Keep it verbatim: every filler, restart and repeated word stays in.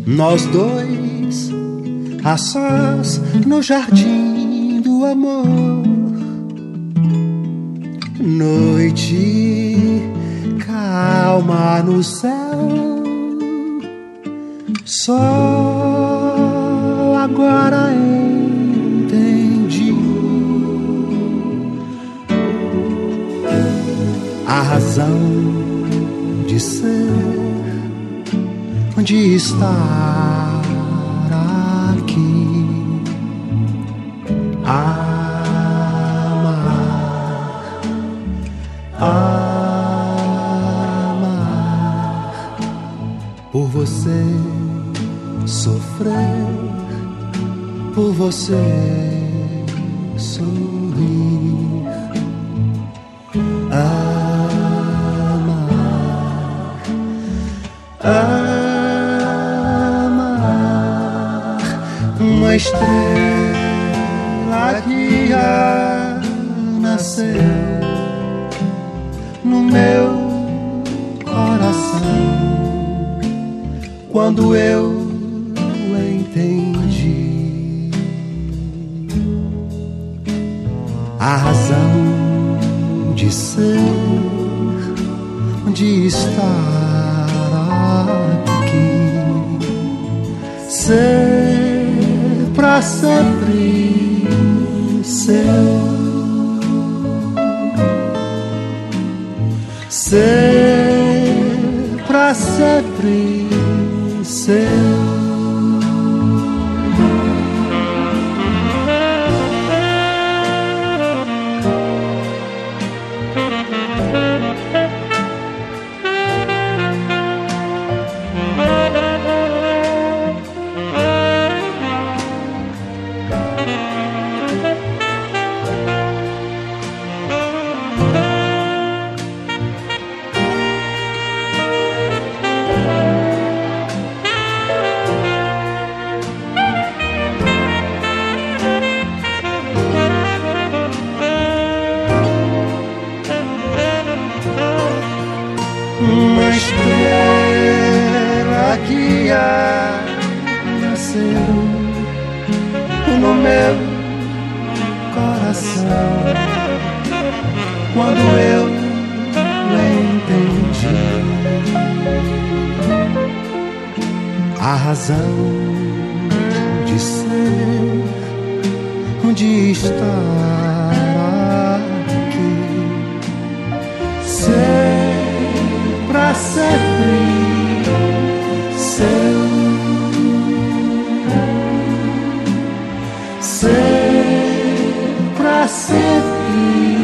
Nós dois, a sós no jardim do amor. Noite calma no céu, só agora entendi a razão de ser, de estar aqui, amar, amar, por você sofrer, por você sorrir, amar, amar. Uma estrela que já nasceu no meu coração quando eu entendi a razão de ser, de estar aqui, ser pra sempre seu, ser pra sempre seu. Uma estrela que já nasceu no meu coração quando eu entendi a razão de ser, de estar aqui, ser pra sempre seu, ser pra sempre